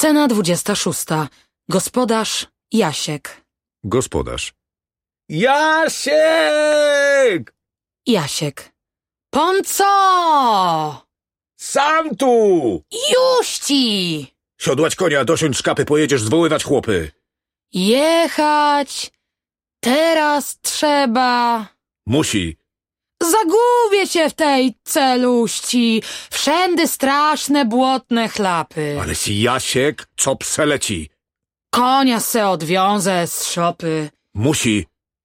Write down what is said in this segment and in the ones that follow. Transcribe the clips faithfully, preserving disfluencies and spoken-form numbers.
Scena dwudziesta szósta. Gospodarz Jasiek. Gospodarz. Jasiek! Jasiek. Pon co? Sam tu! Juści! Siodłać konia, dosiądź szkapy, pojedziesz zwoływać chłopy. Jechać. Teraz trzeba. Musi. Zagubię się w tej celuści. Wszędy straszne, błotne chlapy. Ale si Jasiek, co przeleci. Konia se odwiązę z szopy. Musi.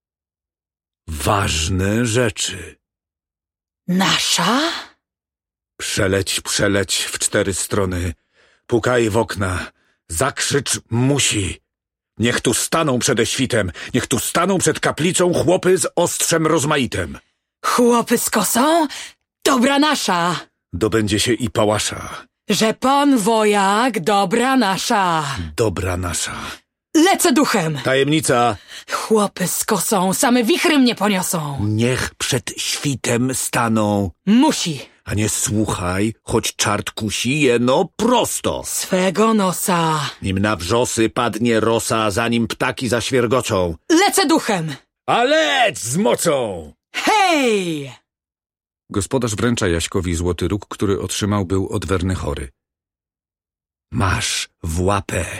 Ważne rzeczy. Nasza? Przeleć, przeleć w cztery strony. Pukaj w okna. Zakrzycz musi. Niech tu staną przede świtem. Niech tu staną przed kaplicą chłopy z ostrzem rozmaitem. Chłopy z kosą? Dobra nasza. Dobędzie się i pałasza. Że pan wojak dobra nasza. Dobra nasza. Lecę duchem. Tajemnica. Chłopy z kosą same wichry mnie poniosą. Niech przed świtem staną. Musi. A nie słuchaj, choć czart kusi jeno prosto. Swego nosa. Nim na wrzosy padnie rosa, zanim ptaki zaświergoczą. Lecę duchem. A leć z mocą! Hej! Gospodarz wręcza Jaśkowi złoty róg, który otrzymał był od Werny chory. Masz w łapę.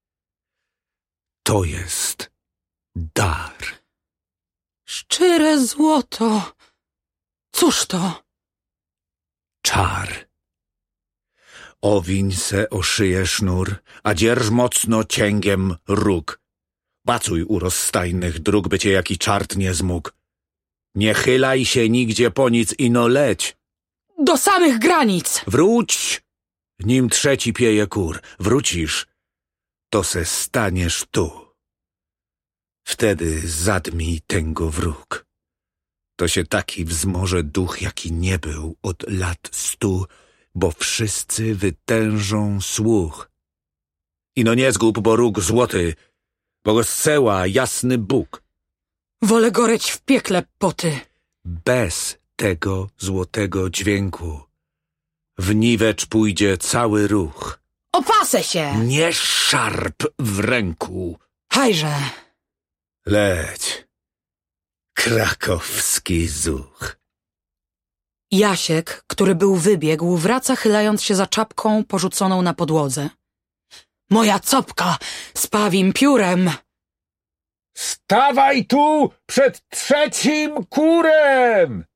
To jest dar. Szczere złoto. Cóż to? Czar. Owiń se o szyję sznur, a dzierż mocno cięgiem róg. Bacuj u rozstajnych dróg, by cię jaki czart nie zmógł. Nie chylaj się nigdzie po nic, ino leć. Do samych granic. Wróć, nim trzeci pieje kur. Wrócisz, to se staniesz tu. Wtedy zadmij tęgo wróg. To się taki wzmoże duch, jaki nie był od lat stu, bo wszyscy wytężą słuch. Ino nie zgub, bo róg złoty, bo go zseła jasny Bóg. Wolę goreć w piekle poty. Bez tego złotego dźwięku w niwecz pójdzie cały ruch. Opasę się. Nie szarp w ręku. Hajże. Leć, krakowski zuch. Jasiek, który był wybiegł, wraca chylając się za czapką porzuconą na podłodze. Moja copka z pawim piórem. Stawaj tu przed trzecim kurem!